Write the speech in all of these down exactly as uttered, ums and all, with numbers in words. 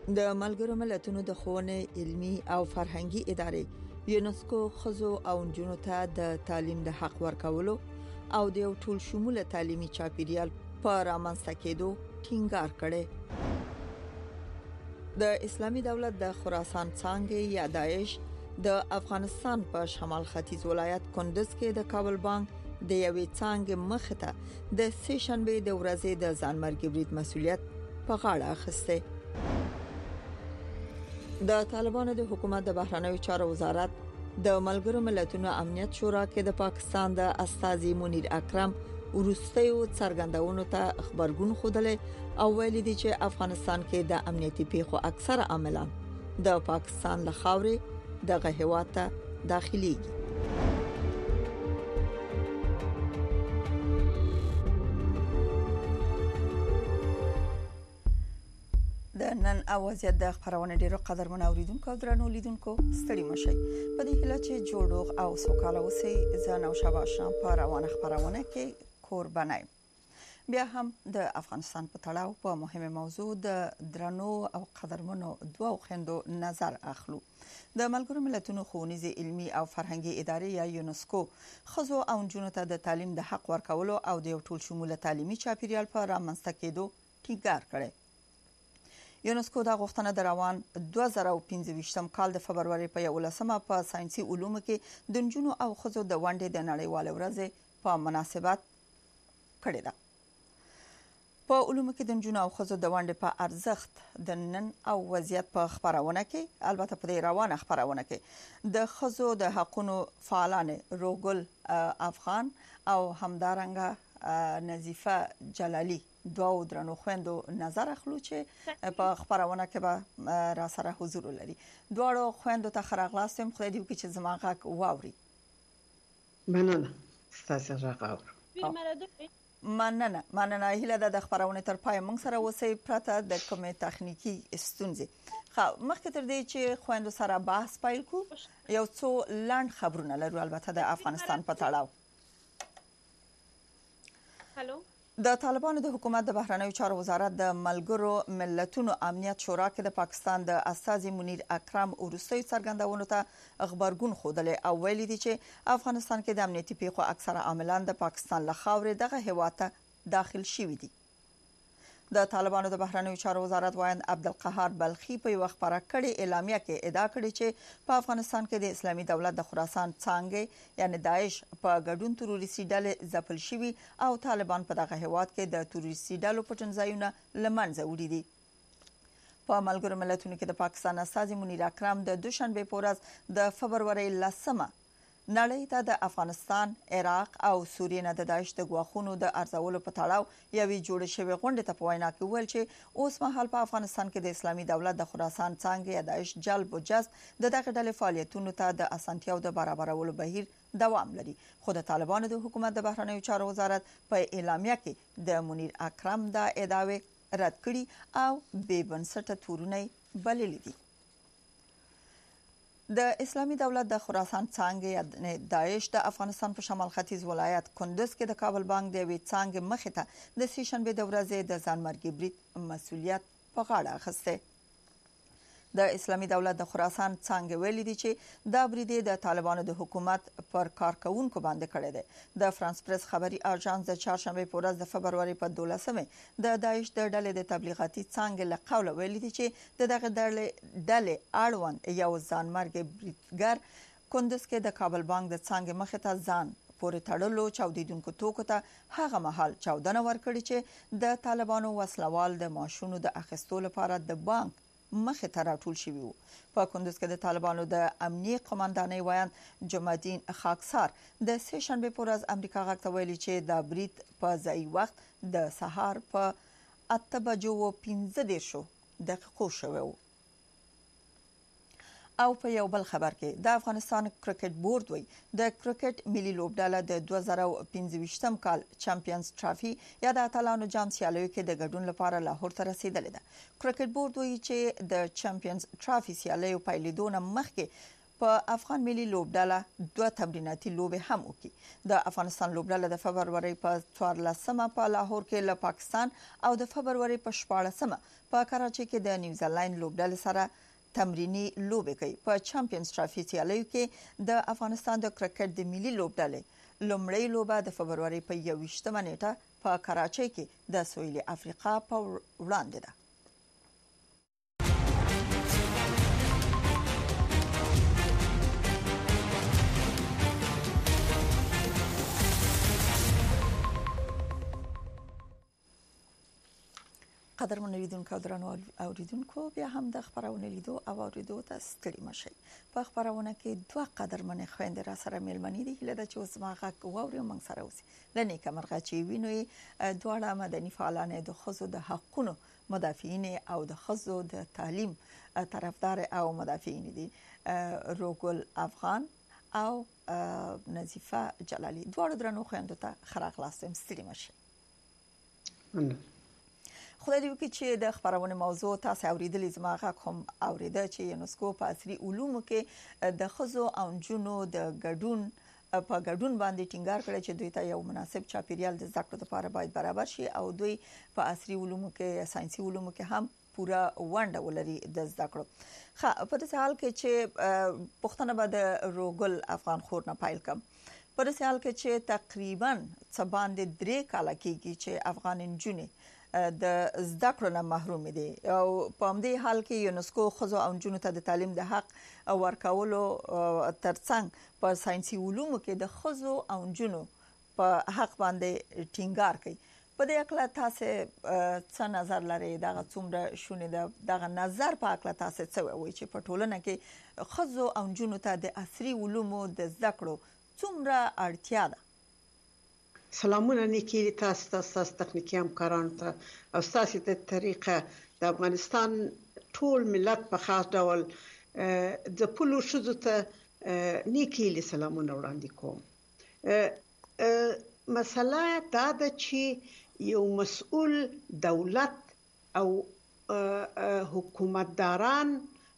د ملګرو ملتونو د ښوونې علمي او فرهنګي ادارې یونسکو خزو او نجونو ته د تعلیم د حق ورکولو او د یو ټول شموله تعلیمي چاپیریال په رامنځته کېدو ټینګار کړي. د اسلامي دولت د خراسان څانګې یا داعش د افغانستان په شمال ختیځ ولایت کندز کې د کابل بانک د یوې څانګې مخه ته د سه شنبه د ورځې د ځانمرګي برید مسولیت په غاړه اخیسته. د طالبانو د حکومت د بهرنیو چارو وزارت د ملګرو ملتونو امنیت شورا کې د پاکستان د استازي منیر اکرم ورستیو څرګندونو ته خبرګون خوده او ویلي دي چې افغانستان کې د امنیتي پیښو اکثره عاملان د پاکستان له خاورې دغه هیواد ته داخليږي. د نن اوازيات د خبرونه ډیرو قدرمن اوریدونکو او درنو لیدونکو ستړي مشي په دې هله چې جوړوغ او سوکاله وسي ځان او شبا شام په روانه خبرونه کې قربانای. بیا هم د افغانستان په تړاو په مهمه موضوع د درنو او قدرمنو دوه خويندو نظر اخلو. د ملګرو ملتونو ښوونیز علمي او فرهنګي ادارې یا یونسکو خزو او نجونو ته د تعلیم د حق ورکولو او د یو ټول شموله تعلیمي چاپیریال په رامنځته کېدو ټینګار کړي. یونسکو دا غوښتنه د روان دوه زره او پنځه کال د فبرवरी په یولسمه په ساينسي علومو کې د نجونو او خزو د ونډې د نړیوال ورځې په مناسبت کړې ده. په علومو کې د نجونو او خزو د ونډې په ارزښت د نن او وضعیت په خبرونه کې البته په روانه خبرونه کې د خزو د حقوقو فعالان روګل افغان او همدارنګه نظیفه جلالی دوه درنو خويندو نظر اخلو چې په خبرونه کې به را سره حضور لري. دوه خويندو ته خراغلاستم خدای دې وکړي چې زما غږ واوري. مننه ستاسو غږ اورم. مننه مننه هیله ده د خبرونه تر پای موږ سره وسی پرته د کومه تخنیکی ستونزې. خو مخکې تر دې چې خويندو سره بحث پیل کو یو څو لاند خبرونه لرو البته د افغانستان په تړاو. هالو د طالبانو د حکومت د بهرنیو چارو وزارت د ملګرو ملتونو امنیت شورا کې د پاکستان د استازي منیر اکرم ورستي څرګندونو ته خبرګون خوده او ویلي دي چې افغانستان کې د امنیتي پیښو اکثره عاملان د پاکستان له خاورې دغه هیواد ته داخل شوي دي. د طالبانو د بهرنیو چارو وزارت وایند عبدالقهار بلخی په یو خبره کړي اعلامیه کې ادعا کړې چې په افغانستان کې د اسلامي دولت د خراسان څانګې یعنی داعش په ګډون تروریستي ډلې ځپل شوي او طالبان په دغه هیواد کې د تروریستي ډلو پټنځایونه لمنځه وړي دي. په ملګرو ملتونو کې د پاکستان استازي منیر اکرم د دوشنبه په ورځ د فبرवरी لسمه نړۍ ته د افغانستان، عراق او سوریه نه د داعش د غواخونو د ارزولو په تړاو یوې جوړ شوی غونډه ته په وینا کې ویل چې اوس مهال په افغانستان کې د اسلامي دولت د خراسان څانګې یا داعش جلب او جذب د دغه ډلې فعالیتونو ته د اسانتیاو د برابرولو بهیر دوام لري. خو د طالبانو د حکومت د بهرنیو چارو وزارت په اعلامیه کې د منیر اکرم د ادعاوې رد کړي او بې بنسټه تورونه بللي دي. د اسلامي دولت د خراسان څانګې داعش د افغانستان په شمال ختیځ ولایت کندز کې د کابل بانک د وی څانګې مخه ته د سه شنبه د ورځې د ځانمرګي برید مسولیت په غاړه اخیسته. د اسلامي دولت د خراسان څانګې ویلي دي چې دا برید د طالبانو د حکومت پر کارکونکو باندې کړی دی. د فرانس پریس خبري اژانس د چهارشنبه په ورځ د فبرवरी په دولسمه د داعش د ډلې د تبلیغاتي څانګې له قوله ویلي دي چې دغه ډلې ډلې اړوند یو ځانمرګي بریدګر کندز کې د کابل بانک د څانګې مخه ته ځان پورې تړلو چاودیدونکو توکو ته هغه مهال چاودنه ورکړي چې د طالبانو وسلوال د ماشونو د اخیستلو لپاره د بانک مخه ته راټول شوی وو. په کندز کې د طالبانو د امنیه قوماندانۍ وایند جمعالدین خاکسار د سه شنبه په ورځ امریکا غاکته ویلي چې د برید په ځای وخت د سهار په اته بجو او پنځه دېرشو دقیقو شوی وو. او په یو بل خبر کې د افغانستان کرکټ بورډ وی د کرکټ ملي لوبډله د دوه زره او پنځه کال چمپیونز ټرافي یا د اتلانو جام سیالیو کې د ګډون لپاره لاهور ته رسیدلې ده. کرکټ بورډ وی چې د چمپیونز ټرافي سیالیو پیلېدون مخکې په افغان ملي لوبډله دوه تمریناتي لوبې هم وکړي. د افغانستان لوبډله د فبرवरी په څوارلسمه په لاهور کې له پاکستان او د فبرवरी په شپاړسمه په کراچۍ کې د نیوزیلند لوبډله سره تمرینی لوبې کوي. په چمپیونز ټرافي سیالیو کې د افغانستان د کرکټ د ملي لوبډلې لومړی لوبه د فبرवरी په یوویشتمه نیټه په کراچۍ کې د سویلي افریقا په وړاندې ده. قدرمن لیدونکو درنو اوریدونکو بیا هم د خبرونه لیدو او اوریدو ته ستړي مشي. په خبرونه کې دوه قدرمن خويندې را سره ملمنې دي. هله د چې اوس ما غږ واوري موږ سره اوسي. لنی کمرغه چې وینوي دواړه مدني فعالان د خزو د حقونو مدافعین او د خزو د تعلیم طرفدار او مدافعین دي. روګل افغان او نظیفه جلالی دواړه درنو خويندو ته خراغ لاسم ستړي مشي. خدای دې وکړي چې د خبرونه موضوع تاسو اوریدلې زما غږ هم اوریده چې یونسکو په عصري علومو کې د خزو او جنونو د ګډون په ګډون باندې ټینګار کړی چې دوی ته یو مناسب چاپیریال د زده کړو لپاره باید برابر شي او دوی په عصري علومو کې ساينسي علومو کې هم پورا ونډه ولري د زده کړو. خا په دې حال کې چې پښتنه به د روګل افغان خور نه پایل کم په دې حال کې چې تقریبا څه باندې درې کال کېږي چې افغان انجونې د زده کړو نه محروم دي او په همدې حال کې یونسکو خزو او جنونو ته د تعلیم د حق ورکولو ترڅنګ په ساينسي علومو کې د خزو او جنونو په حق باندې ټینګار کوي. په دې اړه تاسو څه نظر لرئ؟ دا څومره شونه ده دغه نظر په اړه تاسو څه وایي چې په ټولنه کې خزو او جنونو ته د عصري علومو د زده کړو څومره اړتیا ده؟ سلامونه نیکی تاسو تاسو تخنیکی همکارانو ته او تاسو ته طریقه د افغانستان ټول ملت په خاص ډول د پلو شذو ته نیکی سلامونه وړاندې کوم. مسله دا ده چې یو مسؤل دولت او حکومتداران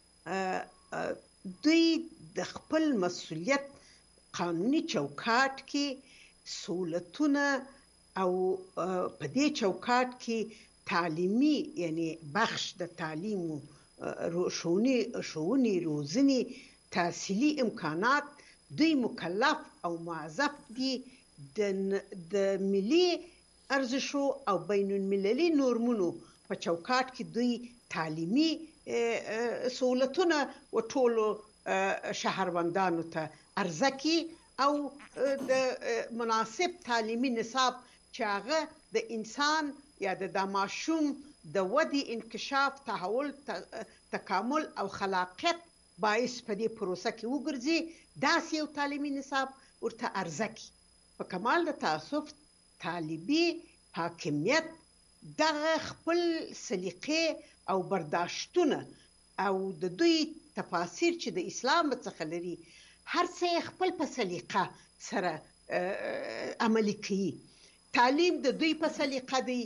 دوی د خپل مسؤلیت قانوني چوکاټ کې سہولتونه او په دې چوکاټ کې تعلیمي یعنی بخش د تعلیم شونی شونی روزنی تحصیلی امکانات دوی مکلف او موظف دي د د ملي ارزښو او بین المللي نورمونو په چوکاټ کې دوی تعلیمي سہولتونه او ټولو شهروندانو ته ارزکي او د مناسب تعلیمي نصاب چې هغه د انسان یا د دماشوم د ودی انکشاف تحول تکامل او خلاقیت باعث په دې پروسه کې وګرځي داسې یو تعلیمي نصاب ورته ارزکي. په کمال د تاسف طالبي حاکمیت دغه خپل سلیقې او برداشتونه او د دوی تفاسیر چې د اسلام څخه لري هر څه خپل په سلیقه سره عملي کوي. تعلیم د دوی په سلیقه دی،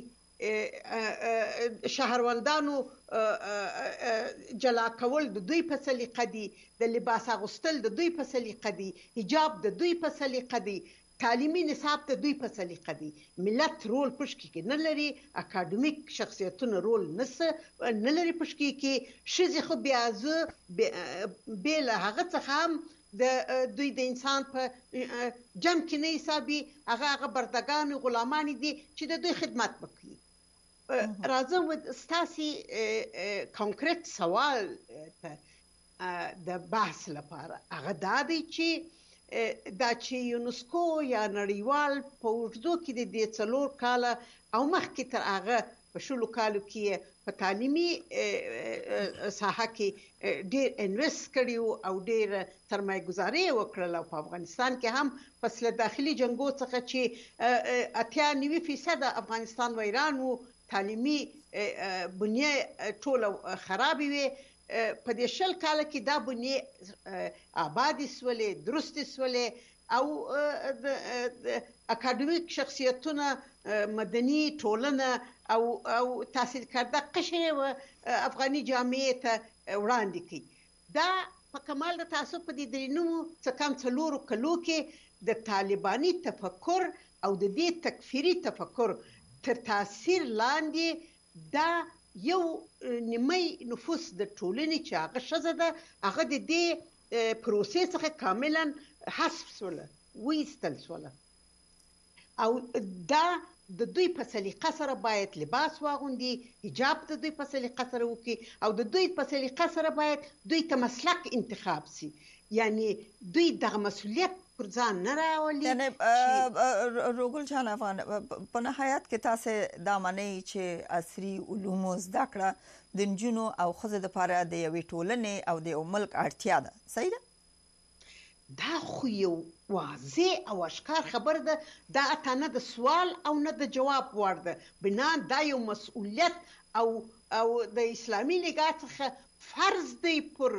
شهروندانو جلا کول د دوی په سلیقه دی، د لباس اغوستل د دوی په سلیقه دی، حجاب د دوی په سلیقه دی، تعلیمي نصاب د دوی په سلیقه دی. ملت رول پشکی کې نه لري، اکاډمیک شخصیتونه رول نس نه لري پشکی کې. شذ خو بیا ز بیل هغه څخه هم د دوی د انسان په جمع کې نه حسابي، هغه هغه بردگان غلامان دي چې د دوی خدمت وکړي. راځم و ستاسي کانکریټ سوال د بحث لپاره هغه دا دی چې دا چې یونسکو یا نړیوال په اوږدو کې د دې څلور کاله او مخکې تر هغه په شلو کالو کې په تعلیمي ساحه کې ډېر انویسټ کړي او ډېر سرمایه گذاري وکړل. په افغانستان کې هم پس له داخلي جنگو څخه چې اتیا نوي فیصد افغانستان ویران وو، تعلیمي بنیه ټوله خراب وي. په دې شل کال کې دا بنیه آباد سولې، درست سولې او د اکاډمیک شخصیتونه، مدني ټولنه او او تحصیل کرده قشر و افغاني جامعه ته وړاندې کړي. دا په کمال د تعصب په دې درېنو څه کم څلورو کلو کې د طالباني تفکر او د دې تکفیري تفکر تر تاثیر لاندې دا یو نیمه نفوس د ټولنې چې هغه ښځه ده هغه د دې پروسې څخه کاملا حذف شوله وایستل شوله او دا د دوی په سلیقه سره باید لباس واغوندي حجاب د دوی په سلیقه سره وکړي او د دوی په سلیقه سره باید دوی ته مسلک انتخاب سي یعنی دوی دغه مسؤلیت پر ځان نه راولي یعنی روګل جان افغان په نهایت کې تاسو دا معنی چې عصري علوم زده کړه د نجونو او ښځو لپاره د یوې ټولنې او د یو ملک اړتیا ده صحیح ده دا خو یو واضح او اشکار خبر ده دا اته نه د سوال او نه د جواب وړ ده بنا دا یو مسؤلیت او او د اسلامي نگاه څخه فرض دی پر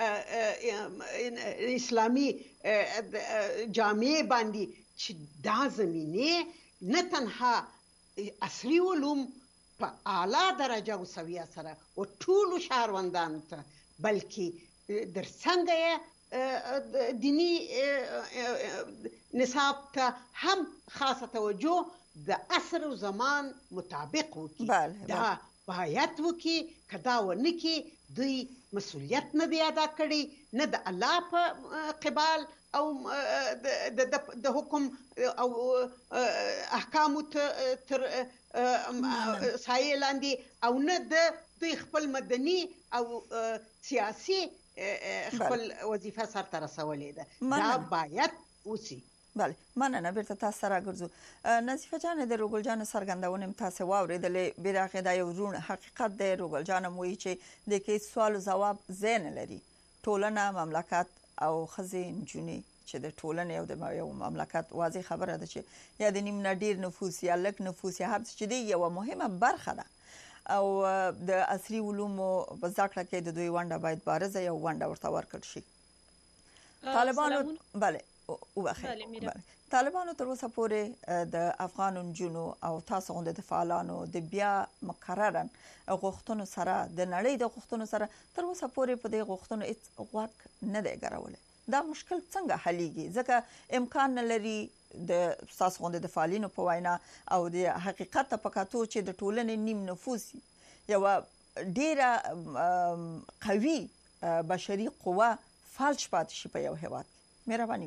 اسلامي جامعه باندې چې دا زمینه نه تنها عصري علوم په اعلی درجه او سویه سره او ټول شهروندانو ته بلکې در څنګه دینی نصاب ته هم خاصه توجه د عصر او زمان مطابق وکړي دا باید وکړي کدا ونکي دوی مسؤلیت نه دی ادا کړی نه د الله په قبال او د حکم او احکام تر سایه لاندې او نه د دوی خپل مدني او سیاسي خپل وظیفه سرته رسولې ده دا باید وسی بله مننه بیرته تاسو سره ګرځو نظیفه جان د روګل جان سرګندونه تاسو واوریدلې بیرغه دا یو رون حقیقت دی روګل جان موي چې د کې سوال جواب زین لري ټولنه مملکت او خزین جونی چې د ټولنې او د یو مملکت واضح خبره ده چې یا د نیم نډیر نفوس یا لک نفوس یا هر څه دی یو مهمه برخه ده او د عصري علومو په ځکه کې د دوی ونده باید بارزه یو ونده ورته ورکړ شي طالبانو بله او بخیر طالبانو تر اوسه پورې د افغان جنو او تاسو غونډه د فعالانو د بیا مقررن غوښتنو سره د نړۍ د غوښتنو سره تر اوسه پورې په دې غوښتنو هیڅ غوږ نه دی ګرولې دا مشکل څنګه حلیږي ځکه امکان نه لري د تاسو غونډه د فعالینو په وینا او د حقیقت په کاتو چې د ټولنې نیم نفوس یو ډیره قوي بشري قوه فالش پاتې شي په یو هیواد مهرباني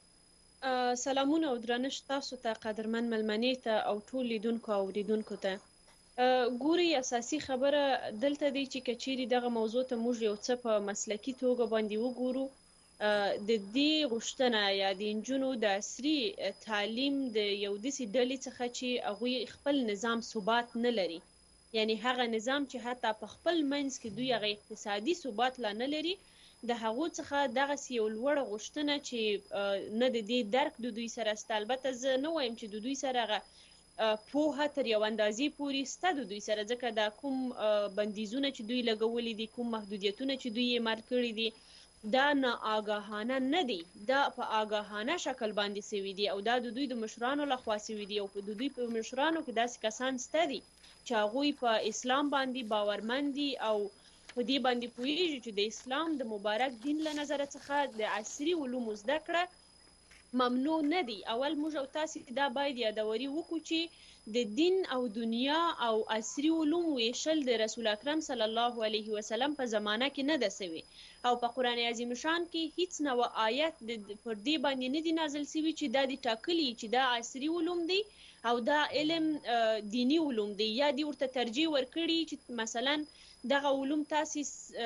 سلامونه او درنښت تاسو ته قدرمن ملمنې ته او ټول لیدونکو او اوریدونکو ته ګوري اساسي خبره دلته دی چې کچيري دغه موضوع ته موږ یو څه په مسلکی توګه باندې وګورو د دې غوښتنه یا د انجونو د عصري تعلیم د یو داسې ډلې څخه چې هغوی خپل نظام ثبات نه لري یعنی هغه نظام چې حتی په خپل منځ کې دوی هغه اقتصادي ثبات لا نه لري د هغو څخه دغه یو لوړه غوښتنه چې نه د دې درک د دوی سره است البته زه نه وایم چې د دوی سره هغه پوهه تر یو اندازې پورې سته د دوی سره ځکه دا کوم بندیزونه چې دوی لګولي دي کوم محدودیتونه چې دوی یې مات کړي دي دا نه آگاهانه نه دی دا په آگاهانه شکل باندې سوي دي او دا د دوی د مشرانو لخوا سوي دي او په دوی په مشرانو کې داسې کسان سته دي چې هغوی په اسلام باندې باورمن دي او په دې باندې پوهیږي چې د اسلام د مبارک دین له نظره څخه د عصري علومو زده کړه ممنوع نه دی اول موږ او تاسو دا باید یادوري وکړو چې د دین او دنیا او عصري علوم ویشل د رسول اکرم صلی الله علیه وسلم په زمانه کې نه ده سوي او په قران عظیم شان کې هیڅ نو آیت پر دې باندې نه دي نازل سوي چې دا د ټاکلي چې دا عصري علوم دي او دا علم دینی علوم دي یا دی ورته ترجیح ورکړي چې مثلا دغه علوم تاسو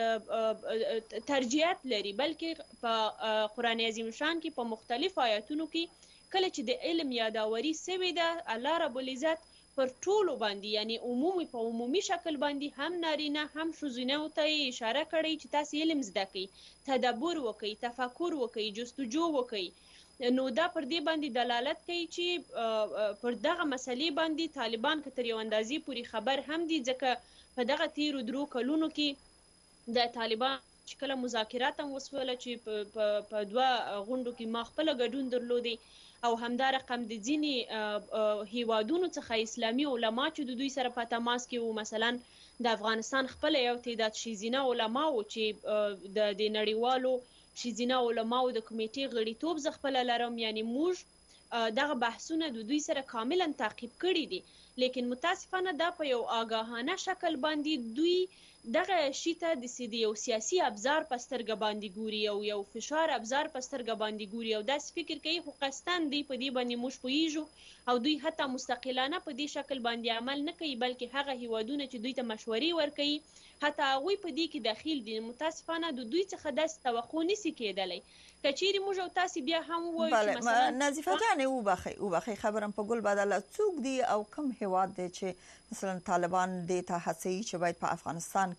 ترجیحات لري بلکې په قران عظیم شان کې په مختلف آیاتونو کې کله چې د علم یاداوري سوي ده الله رب العزت پر ټولو باندې یعنی عمومي په عمومي شکل باندې هم نارینه هم ښځینه ته اشاره کړي چې تاسو علم زده کړئ تدبر وکړئ تفکر وکړئ جستجو وکړئ نو دا پر دې باندې دلالت کوي چې پر دغه مسلې باندې طالبان کتر یو اندازې پوری خبر هم دي ځکه په دغه تیرو درو کلونو کې د طالبان چې کله مذاکرات هم وسوله چې په دوه غونډو کې ما خپل ګډون درلودي او همدا رقم د ځینې هیوادونو څخه اسلامي علما چې د دوی سره په تماس کې وو، مثلا د افغانستان خپل یو تعداد ښځینه علما وو چې د د نړیوالو ښځینه علماو د کمیټې غړیتوب زه خپله لرم، یعنی موږ دغه بحثونه د دوی سره کاملا تعقیب کړي دي. لیکن متاسفانه دا په یو آگاهانه شکل باندې دوی دغه شي ته د یو سیاسي ابزار په سترګه باندې ګوري او یو فشار ابزار په سترګه باندې ګوري او داسې فکر کوي خو قصداً دوی په دې باندې موږ پوهیږو او دوی حتی مستقلانه په دې شکل باندې عمل نه کوي، بلکې هغه هیوادونه چې دوی ته مشورې ورکوي حتی هغوی په دې کې داخل دي. متاسفانه د دوی څخه داسې توقع نشي کېدلی. که چیرې موږ او تاسې بیا هم ووایو چې مثلا نظیفه جانې وبخئ وبخئ خبرم په ګل بدله، څوک دي او کوم هیواد دی چې مثلا طالبان دې ته هڅوي چې باید په افغانستان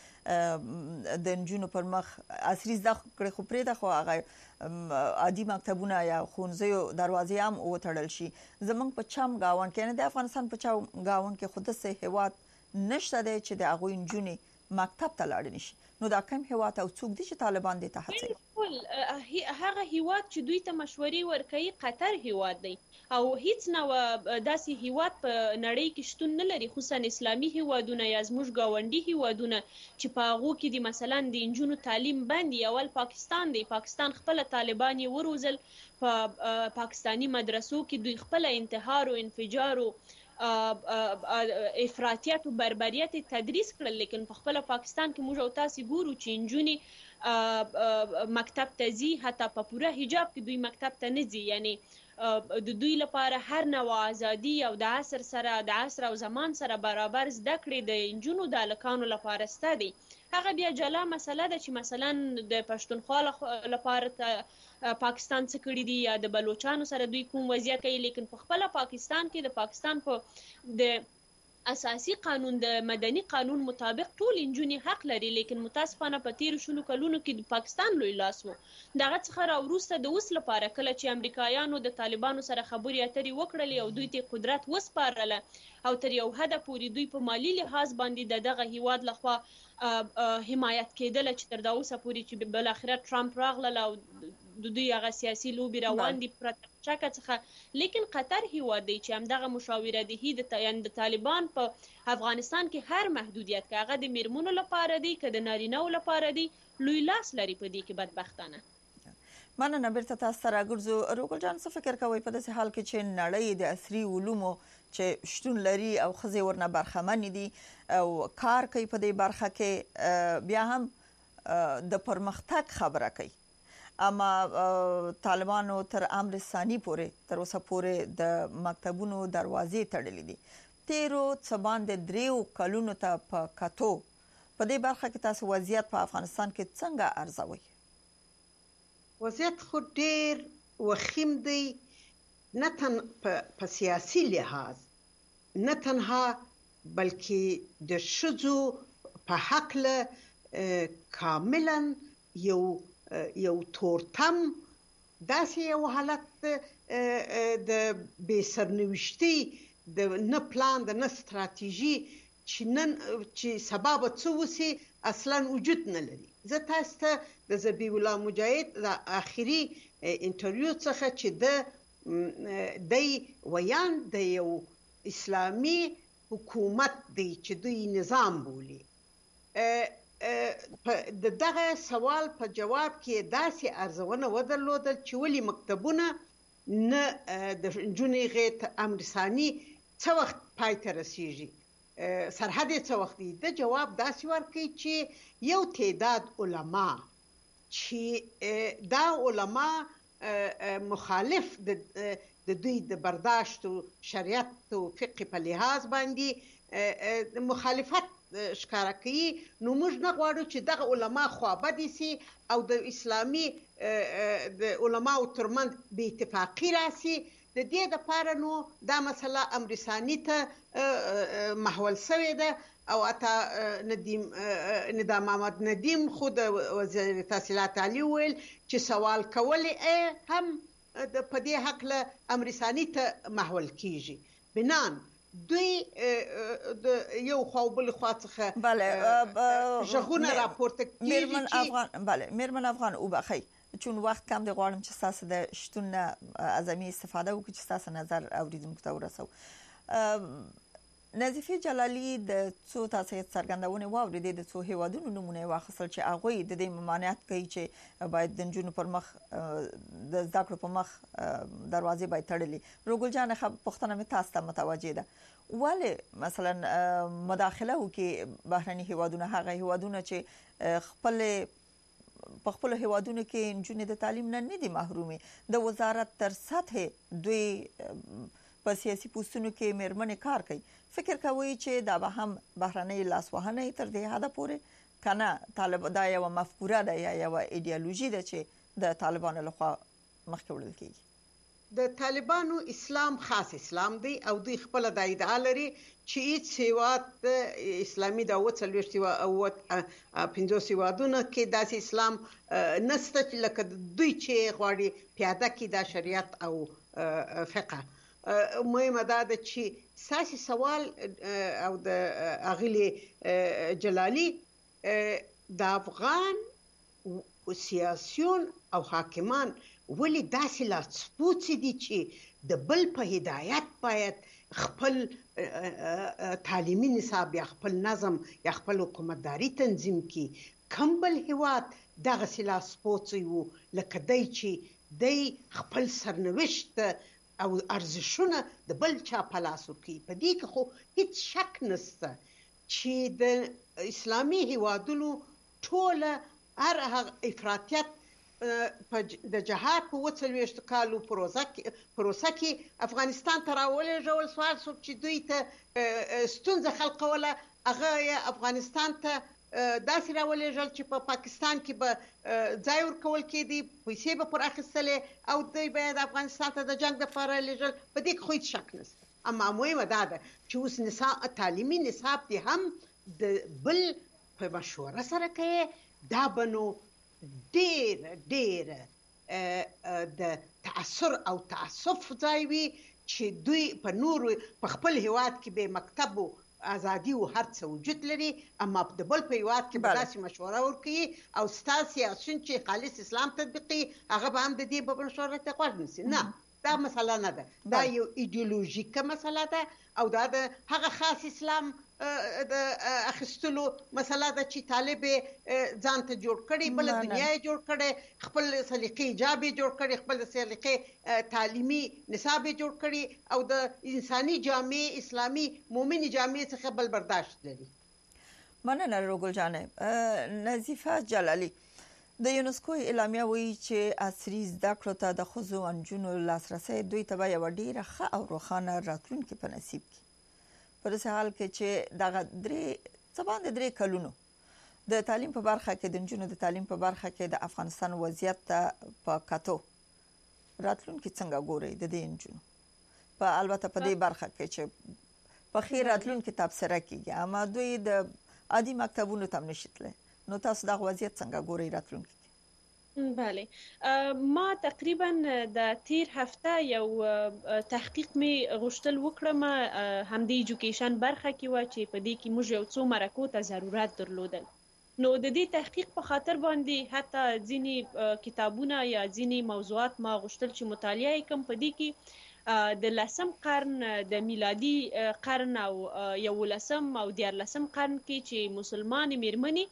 کې د نجونو پر مخ عصري زده کړې خو پرېږده خو هغه عادي مکتبونه یا ښوونځیو دروازې هم وتړل شي. زموږ په چم ګاونډ کې، یعنې د افغانستان په چم ګاونډ کې خو داسې هیواد نشته دی چې د هغوی نجونې مکتب ته لاړې نشي. نو دا کوم هیواد او څوک دي چې طالبان دې ته هڅوي؟ هغه هیواد چې دوی ته مشورې ورکوي قطر هیواد دی او هیڅ نوع داسې هیواد په نړۍ کې شتون نه لري، خصوصا اسلامي هیوادونه یا زموږ ګاونډي هیوادونه چې په هغو کې دي مثلا د نجونو تعلیم بند. اول پاکستان دی، پاکستان خپله طالبان یې وروزل په پاکستاني مدرسو کې، دوی خپله انتحار او انفجار او افراطیت او بربریت تدریس کړل. لیکن په خپل پاکستان کې موږ او تاسو ګورو چې نجونې مکتب ته ځي، حتی په پوره حجاب کې دوی مکتب ته نه ځي. یعنی د دوی لپاره هر نوع ازادي او د عصر سره د عصر او زمان سره برابر زده کړې د نجونو د هلکانو لپاره سته دي. هغه بیا جلا مسله ده چې مثلا د پښتونخوا لپاره پاکستان څه کړي دي یا د بلوچانو سره دوی کوم وضعیت کوي. لیکن په خپله پاکستان کې د پاکستان په د اساسي قانون د مدني قانون مطابق ټول نجونې حق لري. لیکن متاسفانه په تیرو شلو کلونو کې د پاکستان لوی لاس و. دغه څخه راوروسته د اوس لپاره کله چې امریکایانو د طالبانو سره خبرې اترې وکړلې او دوی ته قدرت وسپارله او تر یو حده پورې دوی په مالی لحاظ باندې د دغه هیواد لخوا حمایت کېدله چې تر دا اوسه پورې چې بالاخره ټرامپ راغله او د دوی هغه سیاسي لوبې روان دي پرته شکه څخه. لیکن قطر هیواد دی چې همدغه مشاوره دهي د طالبان په افغانستان کې هر محدودیت که هغه د میرمنو لپاره دی که د نارینه‌و لپاره دی لوی لاس لري په دې کې بدبختانه. مننه. بیرته تاسو ته راګرځو. روګل جان څه فکر کوئ په داسې حال کې چې نړۍ د عصري علومو چې شتون لري او ښځې ورنه برخمن دي او کار کوي په دې برخه کې، بیا هم د پرمختګ خبره کوي، اما طالبانو تر امر ثانی پورې تر اوسه پورې د مکتبونو دروازې تړلې دي. تیرو څه باندې دریو کلونو ته په کتو په دې برخه کې تاسو وضعیت په افغانستان کې څنګه ارزوئ؟ وضعیت خو ډیر وخیم دی، نه تن په سیاسي لحاظ نه تنها بلکې د ښځو په حق له کاملا یو یو تورتم داسې یو حالت د بې سرنوشتي د نه پلان د نه ستراتیژي چې نن چې سبب څه وسی اصلا وجود نه لري. زه تاسو ته د ذبیح الله مجاهد د اخري انټرویو څخه چې د د ویان د یو اسلامي حکومت دی چې دوی نظام بولي، د دغه سوال په جواب کې داسې ارزونه ودرلودل چې ولې مکتبونه نه د نجونې غیت امر ثانی څه وخت پای ته رسیږي، سرحد یې څه وخت دی. د جواب داسې ورکوي چې یو تعداد علما چې دا علما مخالف د دوی د برداشت او شریعت او فقه په لحاظ باندې مخالفت ښکارا کوي، نو موږ نه غواړو چې دغه علما خوابدي سي او د اسلامي د علماو ترمنځ بې اتفاقي راسي. د دې لپاره نو دا مسله امر ثانی ته محول شوې ده او اته ندیم ندا محمد ندیم خود وزیر تحصیلات عالی ویل چې سوال کول هم د پدې حق له امر ثانی ته محول کیږي. بنان دوی د یو خو بل خوا څخه بله ژغونه راپورته کیږي. میرمن افغان بله میرمن افغان او بخی چون وخت کم دی غواړم چې تاسو د شتون اعظمي استفاده وکړئ چې تاسو نظر اوریدونکو ته ورسو. نظیفه جلالی د څو تاسو څرګندونه واوریدې د څو هیوادونو نمونه واخصل چې هغه د دې ممانعت کوي چې باید د جنونو پر مخ د ذکر په مخ دروازې باید تړلې. روګل جان خو پښتنه مې تاسو ته متوجه ده ولی مثلا مداخله وکي بهرني هیوادونه هغه هیوادونه چې خپل په خپل هیوادونو کې جنونو د تعلیم نه نه دي محرومي د وزارت تر سطح دوی په سیاسي پوسټونو کې مېرمنې کار کوي. فکر کوي چې دا به هم بهرنۍ لاسوهنه تر دې حد پورې کنه طالب دا یو مفکوره ده یا یو ایدئولوژي ده چې د طالبانو لخوا مخکې وړل کیږي. د طالبانو اسلام خاص اسلام دی او دوی خپل د ادعا لري چې هیڅ هیواد اسلامي د وڅلوشتي او پنځوس هیوادونو کې داسې اسلام نشته لکه دوی چې غواړي پیاده کړي د شریعت او فقه. مهمه ده چې ساسي سوال او د اغلی جلالی د افغان سیاسيون او حاکمان ولی داسې لاسپوڅ دي چې د بل په هدایت باید خپل تعلیمي نصاب یا خپل نظم یا خپل حکومتداري تنظیم کی. کمبل هیواد دغه لاسپوڅ وو لکه دای چې دای خپل سرنوشت او ارزښونه د بل چا په لاس کې. په دې کې خو هیڅ شک نشته چې د اسلامي هیوادونو ټوله هر هغه افراطیت د جهاد په وڅلويشت کالو پروسه کې افغانستان ته راولېږل سوال سو چې دوی ته ستونزه خلقوله هغه افغانستان ته داسې راولېږل چې په پاکستان کې به ځای ورکول کېدی پیسې به پر اخیستلې او دوی به د افغانستان ته د جنگ لپاره لېږل. په دې کې خو هیڅ شک نشته. اما مهمه ده چې اوس نصاب تعلیمي نصاب دی هم د بل په مشوره سره کوي. دا بنو ډېر ډېر د تأثر او تعصف ځای وي چې دوی په نور په خپل هیواد کې به مکتب ازادي او هر څه وجود لري اما د بل په هیواد کې به داسې مشوره ورکړي او ستاسو سیاسيون چې خالص اسلام تطبیقي هغه به هم د دې په مشوره ته غوږ نیسي. نه دا مسله نه ده. دا یو ایدئولوژیکه مسله ده او دا د هغه خاص اسلام د اخستلو مسله ده چې طالب ځان ته جوړ کړي بل دنیا یې جوړ کړي خپل سلیقې ایجاب جوړ کړي خپل سلیقې تعلیمي نصاب جوړ کړي او د انساني جامعه اسلامي مؤمنه جامعه څخه بل برداشت لري. مننه روګل جان. نظیفه جلالی د یونسکو اعلامیه وایي چې عصري زده کړو ته د ښځو او نجونو لاسرسي دوی ته یو ډیره ښه او روښانه راتلونکې په نصیب کړي. په داسې حال کې چې دغه درې څه باندې درې کلونو د تعلیم په برخه کې د نجونو د تعلیم په برخه کې د افغانستان وضعیت ته په کتو راتلونکي څنګه ګوري د دې نجونو په البته په دې برخه کې چې په خیر راتلونکي تبصره کیږي اما دوی د عادي مکتبونو ته نشیتله. نو تاسو د وضعیت څنګه ګوري راتلونکي؟ بله ما تقریبا د تیر هفته یو تحقیق می غوښتل وکړم هم د ایجوکیشن برخه کې و چې په دې کې موږ یو څو مرکو ته ضرورت درلودل. نو د دې تحقیق په خاطر باندې حتی ځینی کتابونه یا ځینی موضوعات ما غوښتل چې مطالعه کوم. په دې کې د لسم قرن د میلادي قرن او یولسم او دیارلسم قرن کې چې مسلمان میرمنې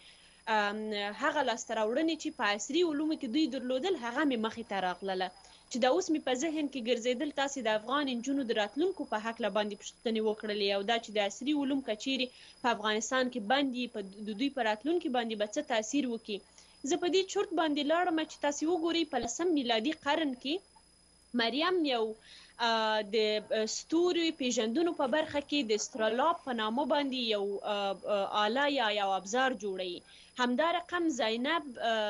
هغه لاستراوړنې چې په عصري علومو کې دوی درلودل هغه مې مخې ته راغله چې دا اوس مې په ذهن کې ګرځېدل. تاسې د افغان نجونو د راتلونکو په هکله باندې پوښتنې وکړلې او دا چې د عصري علوم کچېرې په افغانستان کې باندې په د دوی په راتلونکي باندې به څه تاثیر وکړي. زه په دې چرت باندې لاړم چې تاسې وګورئ په لسم میلادي قرن کې مریم یو د ستوري پیژندنو په برخه کې د استرالاب په نامه باندې یو آله یا یو ابزار جوړوي. همدا رقم زینب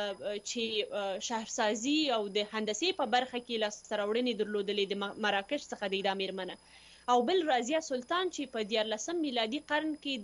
چې شهرسازي او د هندسې په برخه کې لاسته راوړنې درلودلې د مراکش څخه د دا میرمنه او بل رازیه سلطان چې په دیارلسم میلادي قرن کې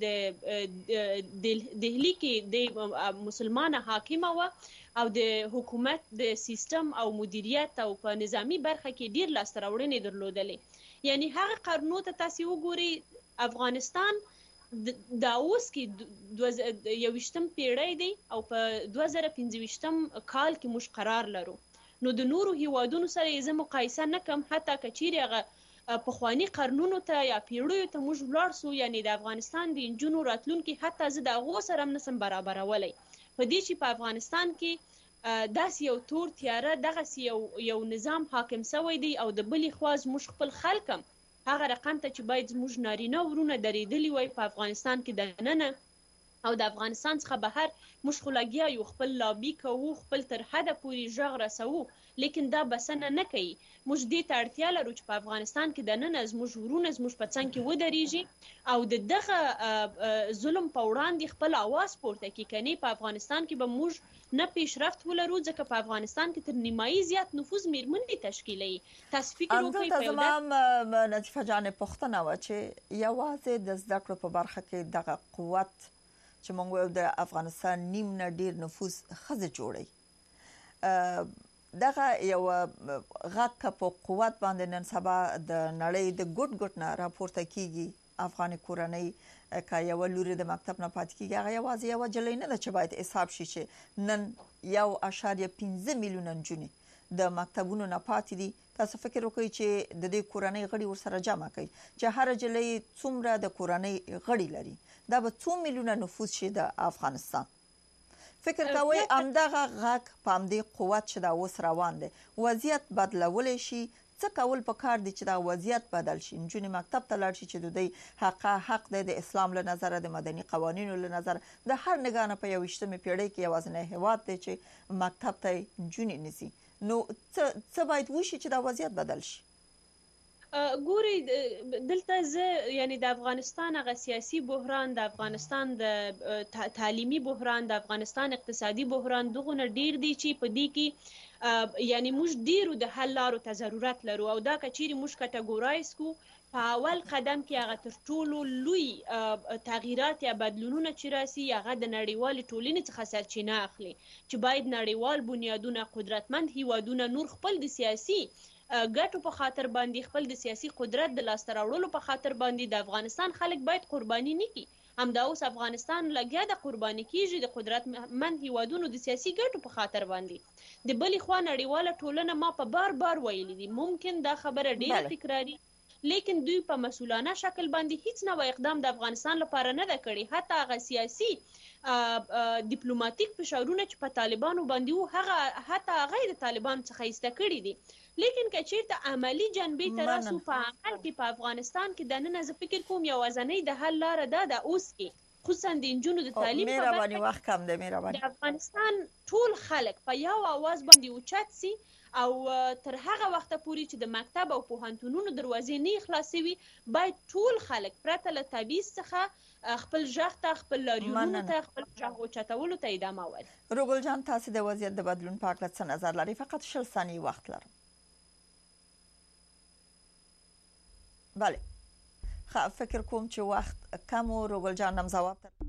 د دهلی کې د مسلمانه حاکمه و او د حکومت د سیستم او مدیریت او په نظامی برخه کې ډیر لاسته راوړنې درلودلې. یعنی هغه قرنو ته تاسو وګورئ افغانستان دا اوس کې یوویشتم پیړۍ دی او په دوه زره پنځه ویشتم کال کې موږ قرار لرو. نو د نورو هیوادونو سره یې زه مقایسه نه کوم، حتی که چیرې هغه پخواني قرنونو ته یا پیړیو ته موږ ولاړ سو، یعنې د افغانستان د نجونو راتلونکي حتی زه د هغو سره هم نسم برابرولی. په دې چې په افغانستان کې داسې یو تور تیاره دغسې یو یو نظام حاکم سوی دی، او د بلې خوا زموږ خپل خلک هم هغه رقم ته چې باید زموږ نارینه ورونه درېدلي وای په افغانستان کې دننه او د افغانستان څخه بهر موږ خو لګیا یو، خپل لابي کوو، خپل تر حده پورې غږ رسوو، لیکن دا بسنه نه کوي. موږ دې ته اړتیا لرو چې په افغانستان کې دننه زموږ ورونه زموږ په څنګ کې ودرېږي او د دغه ظلم په وړاندې خپل اواز پورته کړي. کنې په افغانستان کې به موږ نه پیشرفت ولرو، ځکه په افغانستان کې تر نیمایي زیات نفوذ میرمنې تشکیلوي. تاسو فکر وکړئ په یو زما نظیفه جانې پوښتنه وه چې یوازې د زده کړو په برخه کې دغه قوت چې موږ وایو د افغانستان نیم نه ډیر نفوذ ښځې جوړوي، دغه یو غږ په قوت باندې نن سبا د نړۍ د ګوټ ګوټ نه راپورته کیږي. افغاني کورنۍ که یوه لوري د مکتب نه پاتې کیږي، هغه یوازې یوه جلۍ نه ده چې باید حساب شي چې نن یو اشاریه پنځه میلیونه نجونې د مکتبونو نه پاتې دي. تاسو فکر وکړئ چې د دې کورنۍ غړي ورسره جمع کړئ چې هر جلۍ څومره د کورنۍ غړي لري، دا به څو میلیونه نفوذ شي د افغانستان. فکر کوئ همدغه غږ په همدې قوت چې دا اوس روان دی وضعیت بدلولی شي؟ څه کول پکار دي چې دا وضعیت بدل شي؟ نجونې مکتب ته لاړ شي چې د دوی حق حق دی د اسلام له نظره، د مدني قوانینو له نظره، د هر نګاه نه په یوویشتمې پیړۍ کې یوازینی هیواد دی چې مکتب ته نجونې نیسي. نو څه باید وشي چې دا وضعیت بدل شي؟ ګوري دلته زه یعنی د افغانستان هغه سیاسي بحران، د افغانستان د تعلیمي بحران، د افغانستان اقتصادي بحران دغه نه ډیر دي چې په دې کې یعنی موږ ډیرو د حل لارو ته ضرورت لرو، او دا کچېرې موږ کټګورایز کو په اول قدم کې هغه تر ټولو لوی تغییرات یا بدلونونه چې راسي هغه د نړیوالې ټولنې څخه سرچینه اخلي، چې باید نړیوال بنیادونه، قدرتمند هیوادونه نور خپل د سیاسي ګټو په خاطر باندې، خپل د سیاسي قدرت د لاسته راوړلو په خاطر باندې د افغانستان خلک باید قرباني نه کړي. همدا اوس افغانستان لګیا د قرباني کیږي د قدرتمند هیوادونو د سیاسي ګټو په خاطر باندې. د بلې خوا نړیواله ټولنه ما په بار بار ویلي دي، ممکن دا خبره ډیره تکراري، لیکن دوی په مسؤلانه شکل باندې هیڅ نوی اقدام د افغانستان لپاره نه ده کړی. حتی هغه سیاسي ډیپلوماټیک فشارونه چې په طالبانو باندې وو هغه حتی هغه د طالبانو څخه ایسته کړي دي، لیکن که چیرته عملی جنبې ته راسو په عمل کې په افغانستان کې دننه زه فکر کوم یوازینۍ د حل لاره دا ده اوس کې خصوصا د نجونو د تعلیم په برخه وخت کم دی د افغانستان ټول خلک په یو اواز باندې اوچت سي، او تر هغه وخت پورې چې د مکتب او پوهنتونونو دروازې نه خلاصوي باید ټول خلک پرته له تبعیض څخه خپل غږ ته، خپل لاریونونو ته، خپل غږ اوچتولو ته ادامه ورکړي. روګل جان، تاسو د وضعیت د بدلون په اړه څه نظر لرئ؟ فقط شل ثانیې وخت لرم. بله، فکر کوم چې وخت کم و. روګل جان هم ځواب تر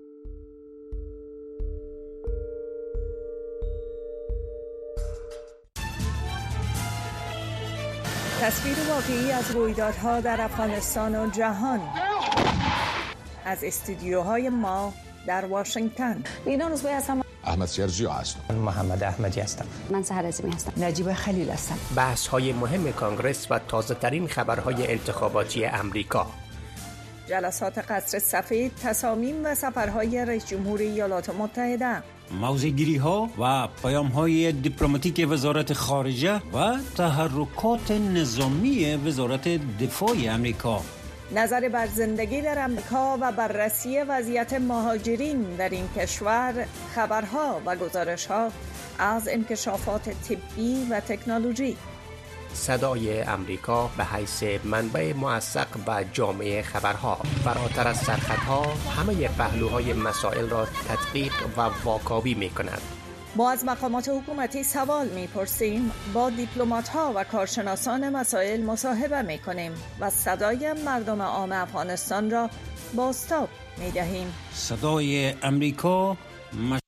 تصویر واقعی از رویدادها در افغانستان و جهان از استودیوهای ما در واشنگتن. اینا روزبه هستم. احمد سیرجی هستم. من محمد احمدی هستم. من سحر عظیمی هستم. نجیب خلیل هستم. بحث های مهم کانگرس و تازه ترین خبرهای انتخاباتی امریکا. جلسات قصر سفید، تصامیم و سفرهای رئیس جمهور ایالات متحده. موضع‌گیری ها و پیام های دیپلماتیک وزارت خارجه و تحرکات نظامی وزارت دفاع امریکا. نظر بر زندگی در امریکا و بررسی وضعیت مهاجرین در این کشور، خبرها و گزارش‌ها از انکشافات طبی و تکنولوژی. صدای امریکا به حیث منبع موثق و جامع خبرها، فراتر از سرحدها همه پهلوهای مسائل را تدقیق و واکاوی می‌کند. ما از مقامات حکومتی سوال می‌پرسیم، با دیپلمات‌ها و کارشناسان مسائل مصاحبه می‌کنیم و صدای مردم عام افغانستان را بازتاب می‌دهیم. صدای امریکا مش...